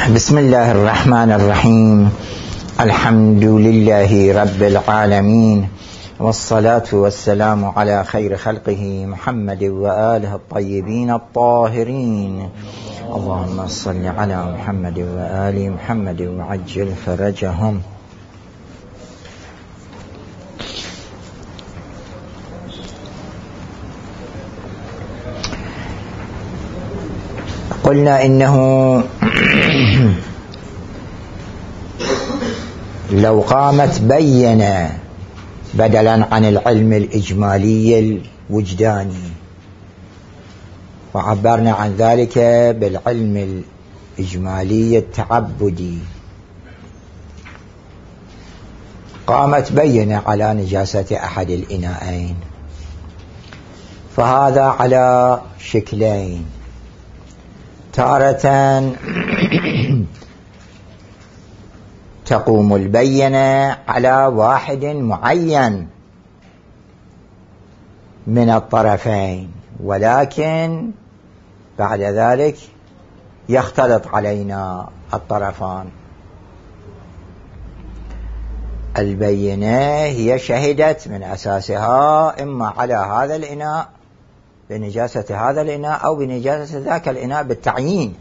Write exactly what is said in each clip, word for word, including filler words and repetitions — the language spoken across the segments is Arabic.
بسم الله الرحمن الرحيم. الحمد لله رب العالمين، والصلاة والسلام على خير خلقه محمد وآله الطيبين الطاهرين. اللهم صل على محمد وآل محمد وعجل فرجهم. قلنا إنه لو قامت بينة بدلا عن العلم الإجمالي الوجداني، وعبرنا عن ذلك بالعلم الإجمالي التعبدي، قامت بينة على نجاسة أحد الإناءين، فهذا على شكلين: تارة تقوم البينة على واحد معين من الطرفين، ولكن بعد ذلك يختلط علينا الطرفان. البينة هي شهدت من أساسها إما على هذا الإناء بنجاسة هذا الإناء أو بنجاسة ذاك الإناء بالتعيين،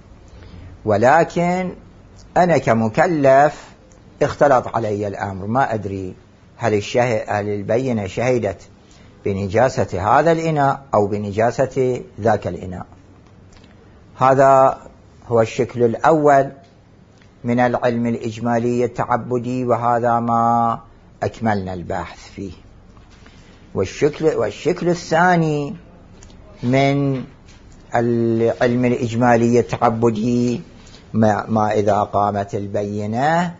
ولكن أنا كمكلف اختلط علي الأمر، ما أدري هل, الشه... هل البينة شهدت بنجاسة هذا الإناء أو بنجاسة ذاك الإناء. هذا هو الشكل الأول من العلم الإجمالي التعبدي، وهذا ما أكملنا البحث فيه. والشكل, والشكل الثاني من العلم الإجمالي التعبدي ما, ما إذا قامت البينة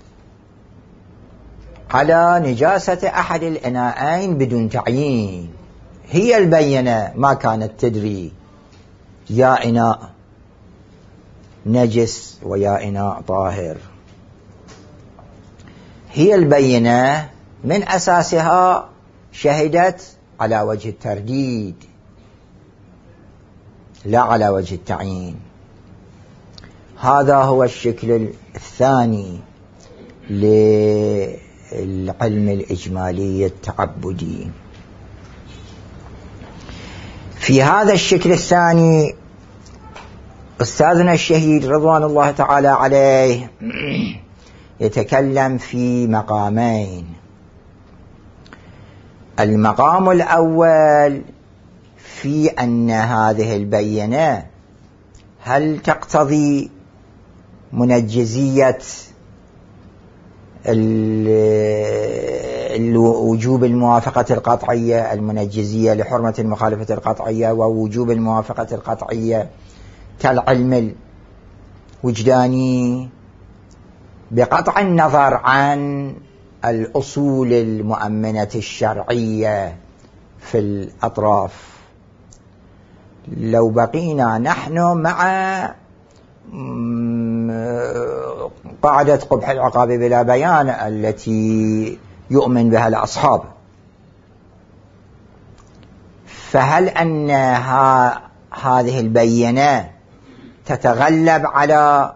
على نجاسة أحد الإناءين بدون تعيين. هي البينة ما كانت تدري يا إناء نجس ويا إناء طاهر، هي البينة من أساسها شهدت على وجه الترديد لا على وجه التعيين. هذا هو الشكل الثاني للعلم الإجمالي التعبدي. في هذا الشكل الثاني أستاذنا الشهيد رضوان الله تعالى عليه يتكلم في مقامين. المقام الأول في أن هذه البينة هل تقتضي منجزية وجوب الموافقة القطعية، المنجزية لحرمة المخالفة القطعية، ووجوب الموافقة القطعية كالعلم الوجداني، بقطع النظر عن الأصول المؤمنة الشرعية في الأطراف. لو بقينا نحن مع قاعدة قبح العقاب بلا بيان التي يؤمن بها الأصحاب، فهل أن هذه البينة تتغلب على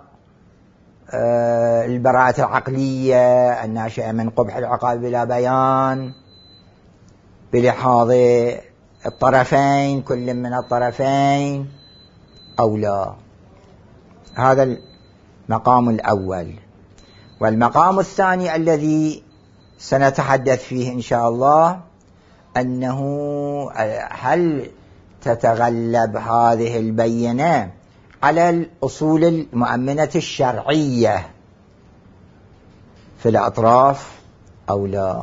البراءة العقلية الناشئة من قبح العقاب بلا بيان بلحاظ الطرفين كل من الطرفين أو لا؟ هذا المقام الأول. والمقام الثاني الذي سنتحدث فيه إن شاء الله أنه هل تتغلب هذه البينة على الأصول المؤمنة الشرعية في الأطراف أو لا؟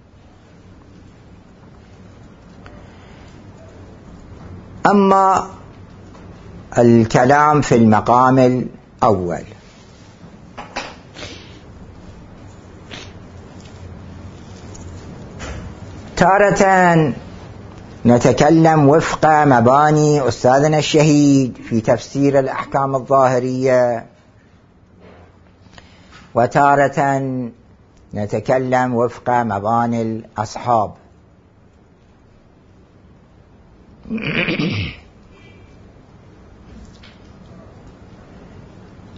أما الكلام في المقام الأول، تارة نتكلم وفق مباني أستاذنا الشهيد في تفسير الأحكام الظاهرية، وتارة نتكلم وفق مباني الأصحاب.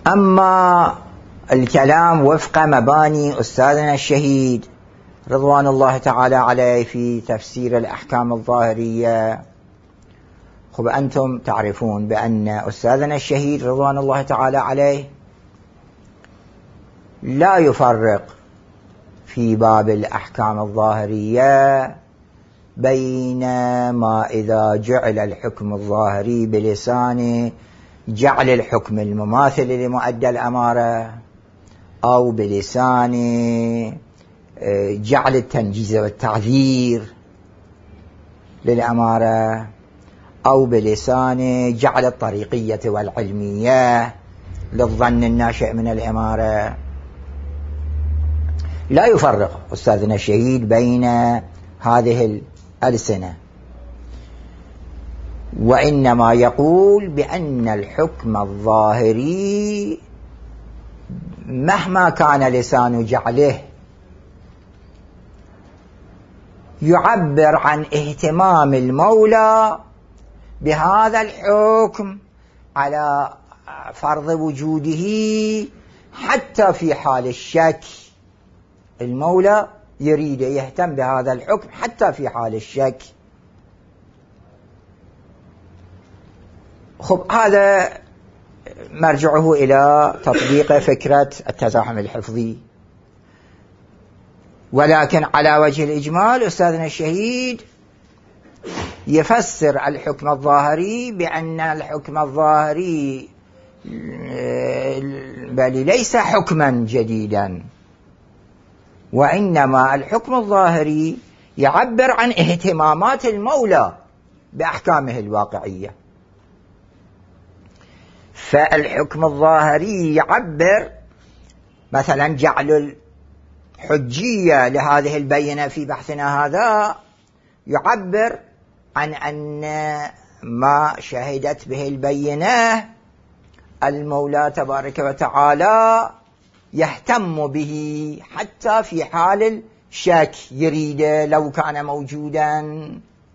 أما الكلام وفق مباني أستاذنا الشهيد رضوان الله تعالى عليه في تفسير الأحكام الظاهرية، خب أنتم تعرفون بأن أستاذنا الشهيد رضوان الله تعالى عليه لا يفرق في باب الأحكام الظاهرية بين ما إذا جعل الحكم الظاهري بلسان جعل الحكم المماثل لمؤدى الأمارة، أو بلسان جعل التنجيز والتعذير للأمارة، أو بلسان جعل الطريقية والعلمية للظن الناشئ من الإمارة. لا يفرق أستاذنا الشهيد بين هذه الألسنة، وإنما يقول بأن الحكم الظاهري مهما كان لسان جعله يعبر عن اهتمام المولى بهذا الحكم على فرض وجوده حتى في حال الشك. المولى يريد يهتم بهذا الحكم حتى في حال الشك. خب هذا مرجعه إلى تطبيق فكرة التزاحم الحفظي، ولكن على وجه الإجمال أستاذنا الشهيد يفسر الحكم الظاهري بأن الحكم الظاهري بل ليس حكما جديدا، وإنما الحكم الظاهري يعبر عن اهتمامات المولى بأحكامه الواقعية. فالحكم الظاهري يعبر مثلا جعل الحجية لهذه البينة في بحثنا هذا يعبر عن أن ما شهدت به البينة المولى تبارك وتعالى يهتم به حتى في حال الشك، يريد لو كان موجودا.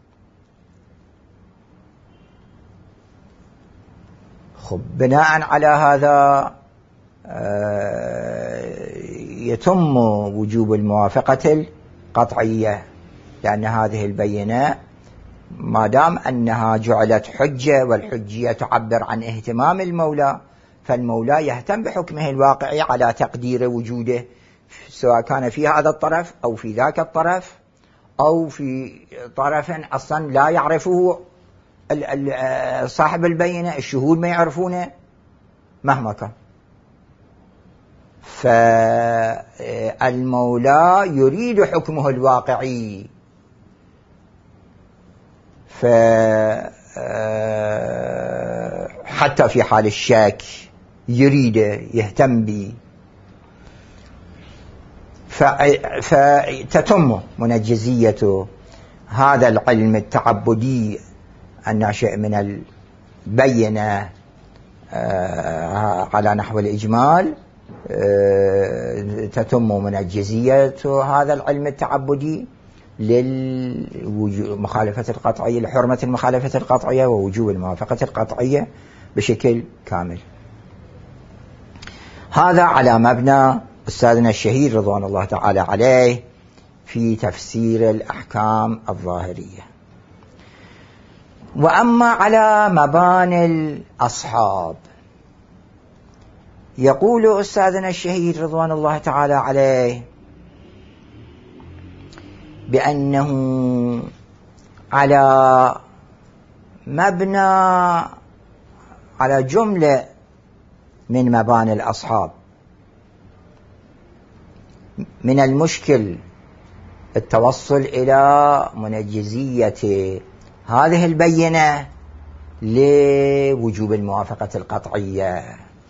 خب بناء على هذا يتم وجوب الموافقة القطعية، لأن هذه البينة ما دام أنها جعلت حجة والحجية تعبر عن اهتمام المولى، فالمولى يهتم بحكمه الواقعي على تقدير وجوده، سواء كان في هذا الطرف أو في ذاك الطرف أو في طرف أصلا لا يعرفه صاحب البينة، الشهود ما يعرفونه مهما كان. فالمولى يريد حكمه الواقعي، حتى في حال الشك يريد يهتم به، فتتم منجزية هذا العلم التعبدي الناشئ من البينة على نحو الإجمال. تتم منجزية هذا العلم التعبدي للمخالفة القطعية، لحرمة المخالفة القطعية ووجوب الموافقة القطعية بشكل كامل. هذا على مبنى أستاذنا الشهيد رضوان الله تعالى عليه في تفسير الأحكام الظاهرية. وأما على مباني الأصحاب يقول أستاذنا الشهيد رضوان الله تعالى عليه بأنه على مبنى على جملة من مباني الأصحاب من المشكل التوصل إلى منجزية هذه البينة لوجوب الموافقة القطعية.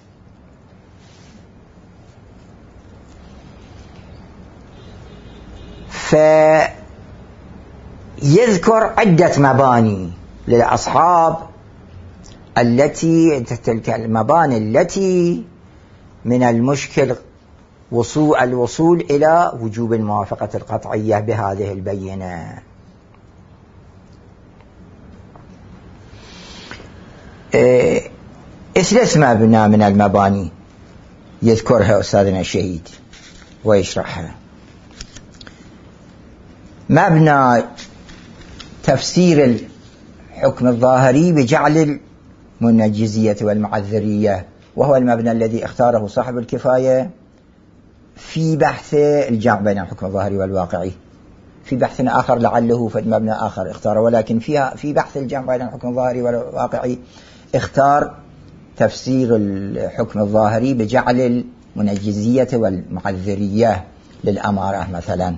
فيذكر عدة مباني للأصحاب التي تلك المباني التي من المشكل وصول الوصول إلى وجوب الموافقة القطعية بهذه البينة. ثلاث مبنى من المباني يذكرها أستاذنا الشهيد ويشرحها. مبنى تفسير الحكم الظاهري بجعل المنجزية والمعذرية، وهو المبنى الذي اختاره صاحب الكفاية في بحث الجمع بين الحكم الظاهري والواقعي. في بحث آخر لعله في مبنى آخر اختاره، ولكن فيها في بحث الجمع بين الحكم الظاهري والواقعي اختار تفسير الحكم الظاهري بجعل المنجزية والمعذرية للأمارة مثلا.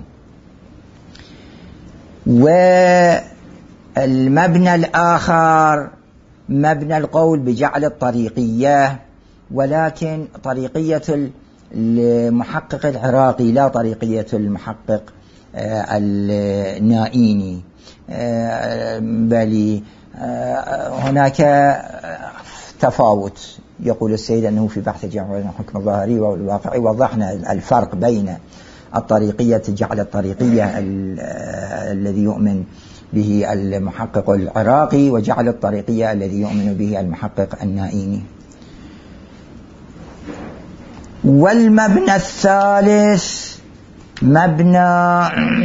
والمبنى الآخر مبنى القول بجعل الطريقية، ولكن طريقية المحقق العراقي لا طريقية المحقق النائيني، بل هناك تفاوت. يقول السيد أنه في بحث الجمع بين الحكم الظاهري والواقعي وضحنا الفرق بين الطريقية جعل الطريقية الذي يؤمن به المحقق العراقي وجعل الطريقية الذي يؤمن به المحقق النائيني. والمبنى الثالث مبنى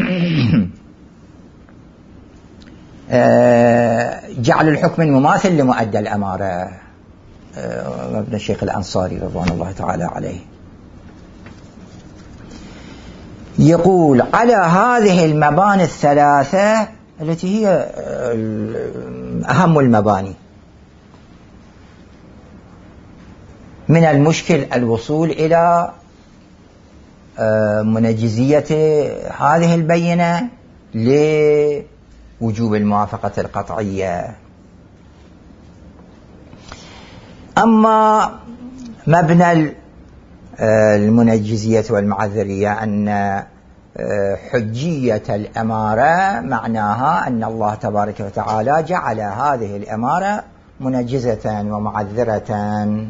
جعل الحكم المماثل لمؤدى الأمارة، مبنى الشيخ الأنصاري رضوان الله تعالى عليه. يقول على هذه المباني الثلاثة التي هي أهم المباني من المشكل الوصول إلى منجزية هذه البينة لوجوب الموافقة القطعية. أما مبنى المنجزية والمعذرية أن حجية الأمارة معناها أن الله تبارك وتعالى جعل هذه الأمارة منجزة ومعذرة،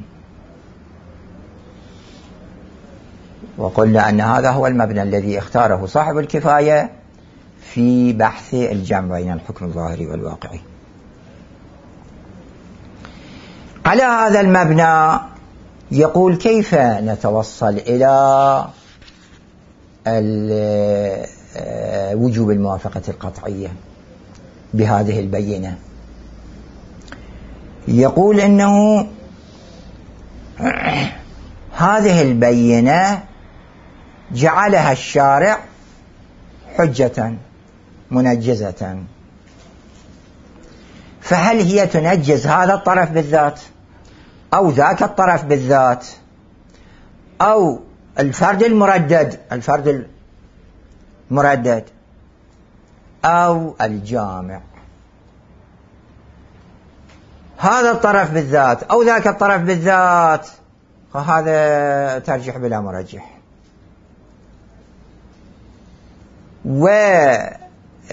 وقلنا أن هذا هو المبنى الذي اختاره صاحب الكفاية في بحث الجمع بين الحكم الظاهري والواقعي. على هذا المبنى يقول كيف نتوصل إلى وجوب الموافقة القطعية بهذه البينة. يقول إنه هذه البينة جعلها الشارع حجة منجزة، فهل هي تنجز هذا الطرف بالذات أو ذاك الطرف بالذات أو الفرد المردد الفرد المردد أو الجامع، هذا الطرف بالذات أو ذاك الطرف بالذات، فهذا ترجح بلا مرجح. والفرد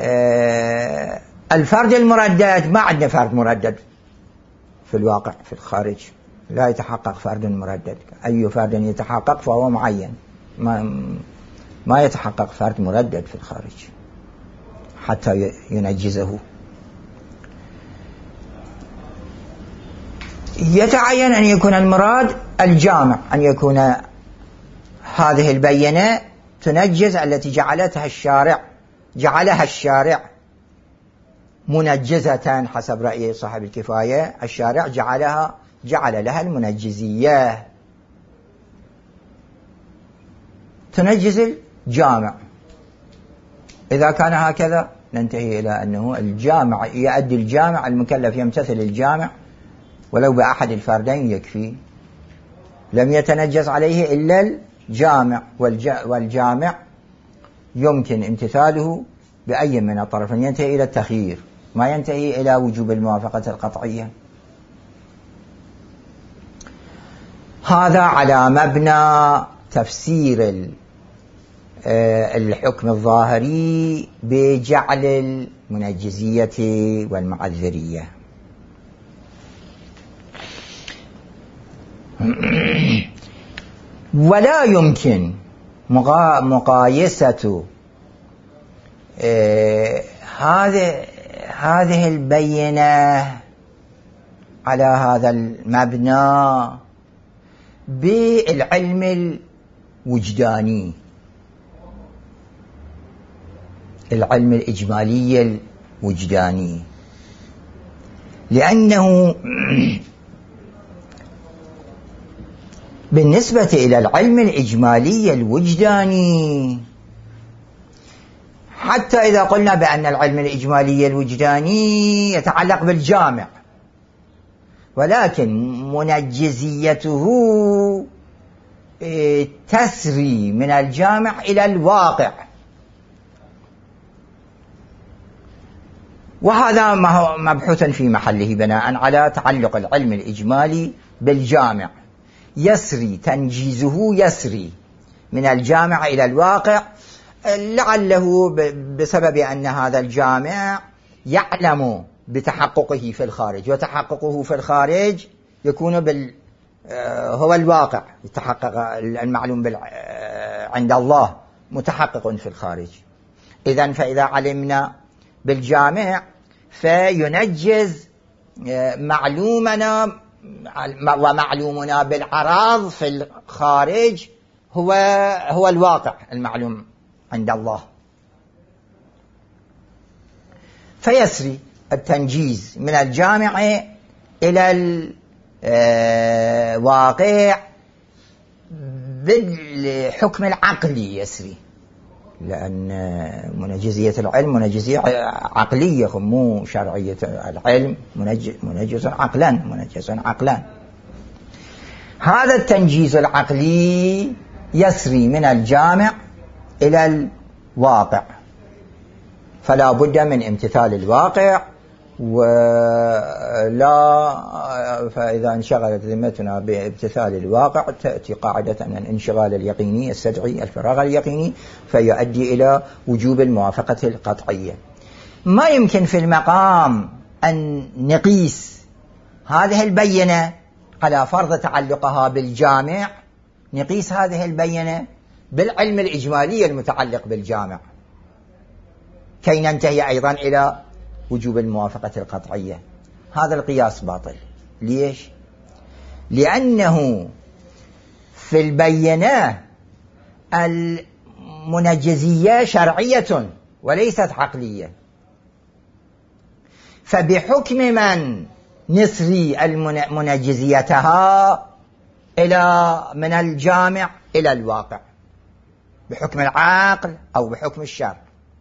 المردد ما عندنا فرد مردد في الواقع في الخارج، لا يتحقق فرد مردد. أي فرد يتحقق فهو معين، ما, ما يتحقق فرد مردد في الخارج حتى ينجزه. يتعين أن يكون المراد الجامع، أن يكون هذه البينة تنجز التي جعلتها الشارع جعلها الشارع منجزة حسب رأي صاحب الكفاية. الشارع جعلها جعل لها المنجزية، تنجز الجامع. إذا كان هكذا ننتهي إلى أنه الجامع يؤدي الجامع المكلف يمتثل الجامع ولو بأحد الفردين يكفي، لم يتنجز عليه إلا الجامع، والجامع يمكن امتثاله بأي من الطرفين، ينتهي إلى التخيير ما ينتهي إلى وجوب الموافقة القطعية. هذا على مبنى تفسير الحكم الظاهري بجعل المنجزية والمعذرية. ولا يمكن مقايسة هذه هذه البينة على هذا المبنى بالعلم الوجداني، العلم الإجمالي الوجداني، لأنه بالنسبة إلى العلم الإجمالي الوجداني، حتى إذا قلنا بأن العلم الإجمالي الوجداني يتعلق بالجامع، ولكن منجزيته تسري من الجامع إلى الواقع، وهذا مبحوث في محله بناء على تعلق العلم الإجمالي بالجامع، يسري تنجيزه يسري من الجامع إلى الواقع، لعله بسبب أن هذا الجامع يعلم بتحققه في الخارج، وتحققه في الخارج يكون بال هو الواقع، يتحقق المعلوم بال عند الله متحقق في الخارج. إذن فإذا علمنا بالجامع فينجز معلومنا ومعلومنا بالعراض في الخارج هو هو الواقع المعلوم عند الله، فيسري التنجيز من الجامع إلى الواقع بالحكم العقلي يسري، لأن منجزية العلم منجزية عقلية مو شرعية. العلم منجز عقلا منجز عقلا هذا التنجيز العقلي يسري من الجامع إلى الواقع، فلا بد من امتثال الواقع، ولا فإذا انشغلت ذمتنا بامتثال الواقع تأتي قاعدة أن الانشغال اليقيني يستدعي الفراغ اليقيني، فيؤدي إلى وجوب الموافقة القطعية. ما يمكن في المقام أن نقيس هذه البينة على فرض تعلقها بالجامع، نقيس هذه البينة بالعلم الإجمالي المتعلق بالجامع كي ننتهي أيضا إلى وجوب الموافقة القطعية. هذا القياس باطل. ليش؟ لأنه في البينة المنجزية شرعية وليست عقلية، فبحكم من نسري منجزيتها إلى من الجامع إلى الواقع، بحكم العقل أو بحكم الشرع.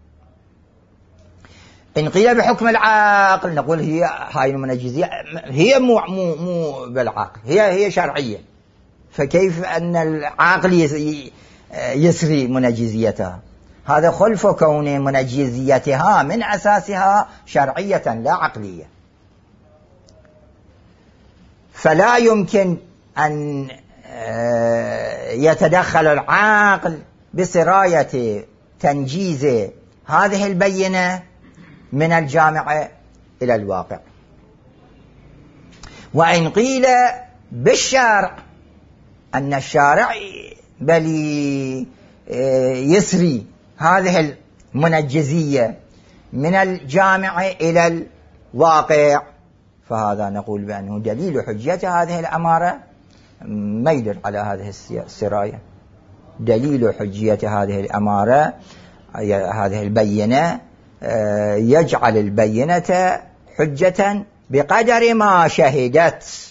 إن قيل بحكم العقل نقول هي هاي المنجزية هي مو مو مو بالعقل، هي هي شرعية، فكيف أن العقل يسري منجزيتها؟ هذا خلف كون منجزيتها من أساسها شرعية لا عقلية. فلا يمكن أن يتدخل العقل بسراية تنجيز هذه البينة من الجامع إلى الواقع. وإن قيل بالشرع أن الشارع بل يسري هذه المنجزية من الجامع إلى الواقع، فهذا نقول بأنه دليل حجية هذه الأمارة ما يدل على هذه السراية. دليل حجية هذه الأمارة هذه البينة يجعل البينة حجة بقدر ما شهدت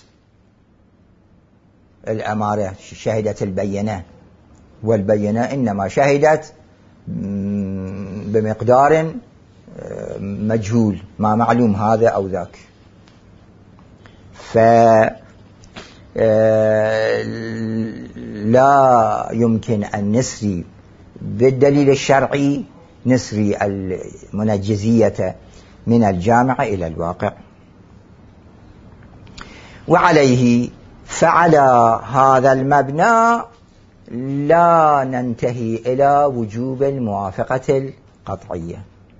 الأمارة، شهدت البينة، والبينة إنما شهدت بمقدار مجهول، ما معلوم هذا أو ذاك. فلا يمكن أن نسري بالدليل الشرعي نسري المنجزية من الجامع إلى الواقع. وعليه فعلى هذا المبنى لا ننتهي إلى وجوب الموافقة القطعية.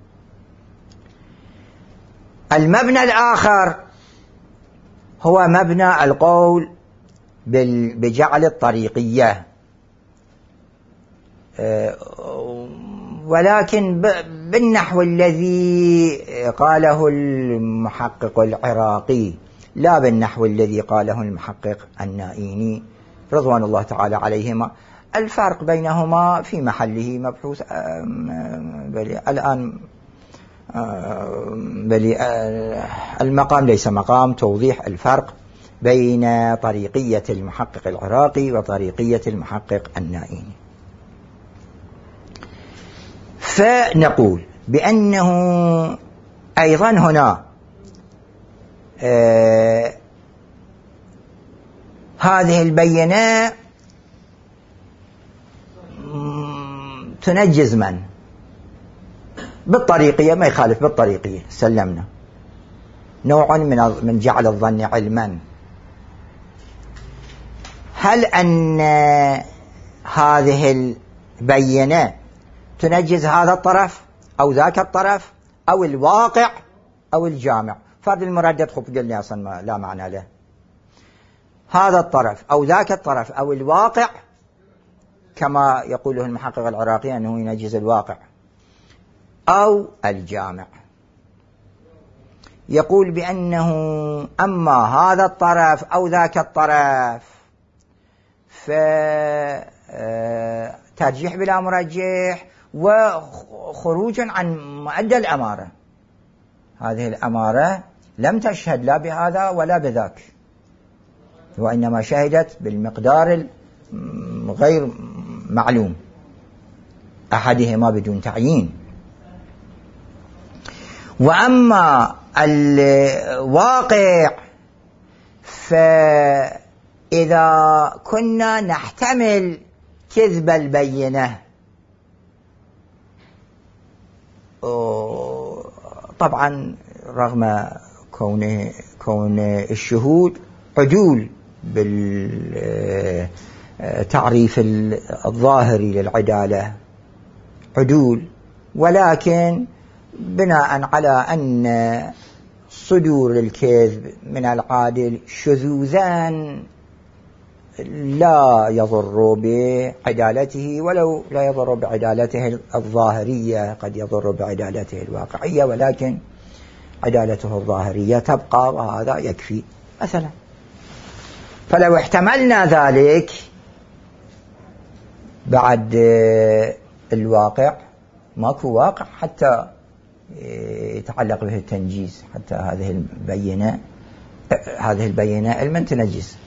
المبنى الآخر هو مبنى القول بجعل الطريقية، ولكن بالنحو الذي قاله المحقق العراقي، لا بالنحو الذي قاله المحقق النائيني رضوان الله تعالى عليهما. الفرق بينهما في محله مبحوث بل الآن بل المقام ليس مقام توضيح الفرق بين طريقية المحقق العراقي وطريقية المحقق النائيني. فنقول بأنه أيضا هنا آه هذه البينة تنجز من بالطريقية، ما يخالف بالطريقية سلمنا، نوع من من جعل الظن علما. هل أن هذه البينة تنجز هذا الطرف أو ذاك الطرف أو الواقع أو الجامع؟ فرد المردد خب قلنا أصلا لا معنى له. هذا الطرف أو ذاك الطرف أو الواقع كما يقوله المحقق العراقي أنه ينجز الواقع أو الجامع. يقول بأنه أما هذا الطرف أو ذاك الطرف فترجيح بلا مرجح وخروج عن مؤدى الأمارة. هذه الأمارة لم تشهد لا بهذا ولا بذاك، وإنما شهدت بالمقدار غير معلوم أحدهما بدون تعيين. وأما الواقع فإذا كنا نحتمل كذب البينة، طبعا رغم كون كون الشهود عدول بالتعريف الظاهري للعدالة عدول، ولكن بناء على أن صدور الكذب من العادل شذوذان لا يضر بعدالته، ولو لا يضر بعدالته الظاهرية قد يضر بعدالته الواقعية، ولكن عدالته الظاهرية تبقى وهذا يكفي مثلا. فلو احتملنا ذلك بعد الواقع ماكو واقع حتى يتعلق به التنجيز، حتى هذه البينة هذه البينة علما تنجز.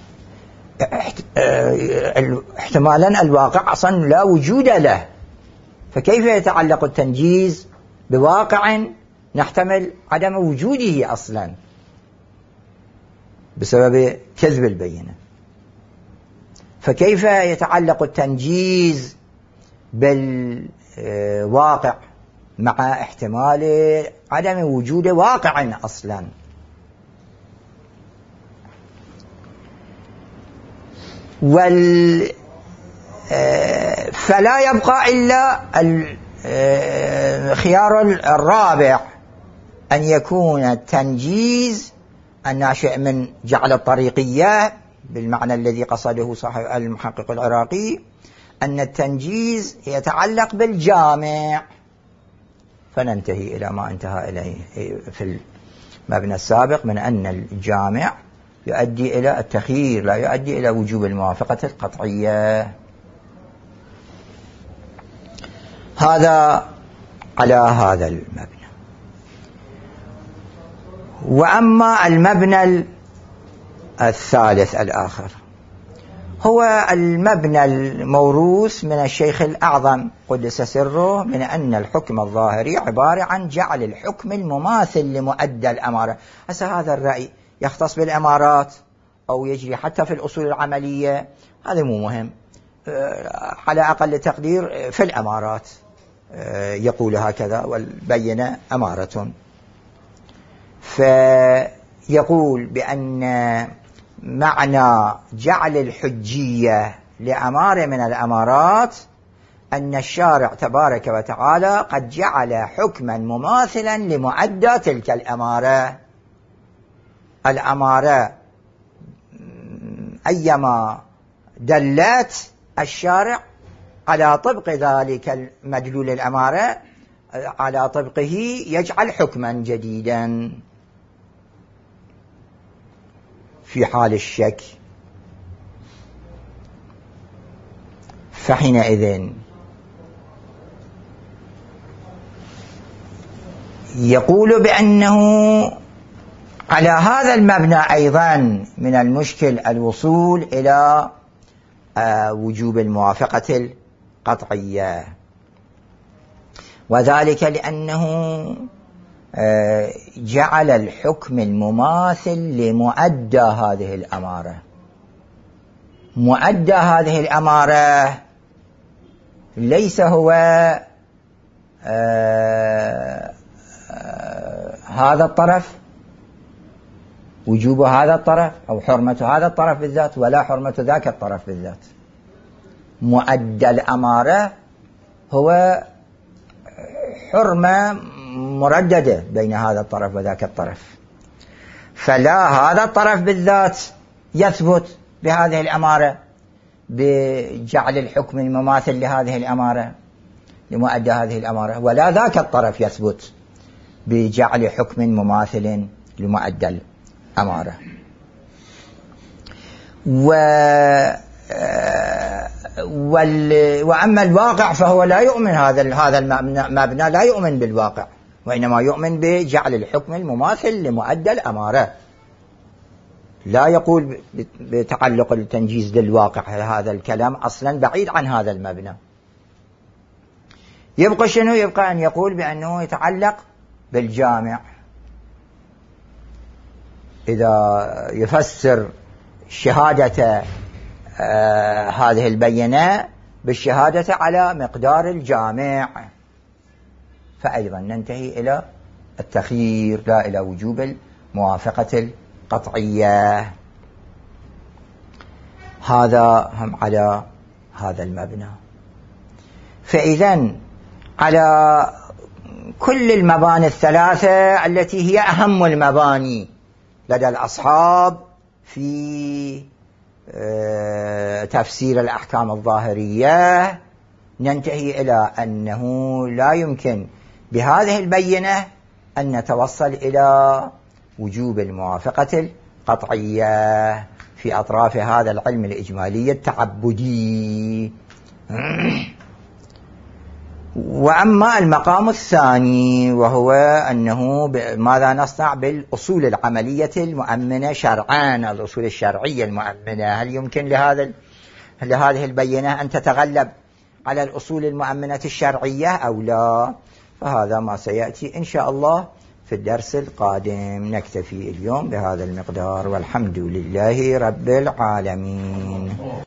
احتمالا الواقع أصلا لا وجود له، فكيف يتعلق التنجيز بواقع نحتمل عدم وجوده أصلا بسبب كذب البينة؟ فكيف يتعلق التنجيز بالواقع مع احتمال عدم وجود واقع أصلا؟ وال فلا يبقى إلا الخيار الرابع، أن يكون التنجيز الناشئ من جعل الطريقية بالمعنى الذي قصده صاحب المحقق العراقي، أن التنجيز يتعلق بالجامع، فننتهي إلى ما انتهى إليه في المبنى السابق من أن الجامع يؤدي إلى التخيير لا يؤدي إلى وجوب الموافقة القطعية. هذا على هذا المبنى. وأما المبنى الثالث الآخر هو المبنى الموروث من الشيخ الأعظم قدس سره، من أن الحكم الظاهري عبارة عن جعل الحكم المماثل لمؤدى الأمارة. هسه هذا الرأي يختص بالأمارات أو يجري حتى في الأصول العملية، هذا مو مهم، على أقل تقدير في الأمارات يقول هكذا والبينة أمارة. فيقول بأن معنى جعل الحجية لأمارة من الأمارات أن الشارع تبارك وتعالى قد جعل حكما مماثلا لمعدى تلك الأمارة. الأمارة أيما دلت الشارع على طبق ذلك المدلول الأمارة على طبقه يجعل حكما جديدا في حال الشك. فحينئذ يقول بأنه على هذا المبنى أيضا من المشكل الوصول إلى وجوب الموافقة القطعية، وذلك لأنه جعل الحكم المماثل لمؤدى هذه الأمارة. مؤدى هذه الأمارة ليس هو آه آه هذا الطرف، وجوب هذا الطرف أو حرمة هذا الطرف بالذات، ولا حرمة ذاك الطرف بالذات. مؤدى الأمارة هو حرمة مرددة بين هذا الطرف وذاك الطرف، فلا هذا الطرف بالذات يثبت بهذه الأمارة بجعل الحكم المماثل لهذه الأمارة لمؤدى هذه الأمارة، ولا ذاك الطرف يثبت بجعل حكم مماثل لمؤدى الأمارة. و وال... وأما الواقع فهو لا يؤمن، هذا هذا المبنى لا يؤمن بالواقع، وإنما يؤمن بجعل الحكم المماثل لمؤدى الأمارة، لا يقول بتعلق التنجيز للواقع. هذا الكلام أصلا بعيد عن هذا المبنى. يبقى شنو؟ يبقى أن يقول بأنه يتعلق بالجامع. إذا يفسر شهادة آه هذه البينة بالشهادة على مقدار الجامع، فأيضا ننتهي إلى التخيير لا إلى وجوب الموافقة القطعية. هذا هم على هذا المبنى. فإذا على كل المباني الثلاثة التي هي أهم المباني لدى الأصحاب في تفسير الأحكام الظاهرية، ننتهي إلى أنه لا يمكن بهذه البينة أن نتوصل إلى وجوب الموافقة القطعية في أطراف هذا العلم الإجمالي التعبدي. وأما المقام الثاني وهو أنه ماذا نصنع بالأصول العملية المؤمنة شرعا، الأصول الشرعية المؤمنة، هل يمكن لهذا لهذه البينة أن تتغلب على الأصول المؤمنة الشرعية أو لا؟ فهذا ما سيأتي إن شاء الله في الدرس القادم. نكتفي اليوم بهذا المقدار، والحمد لله رب العالمين.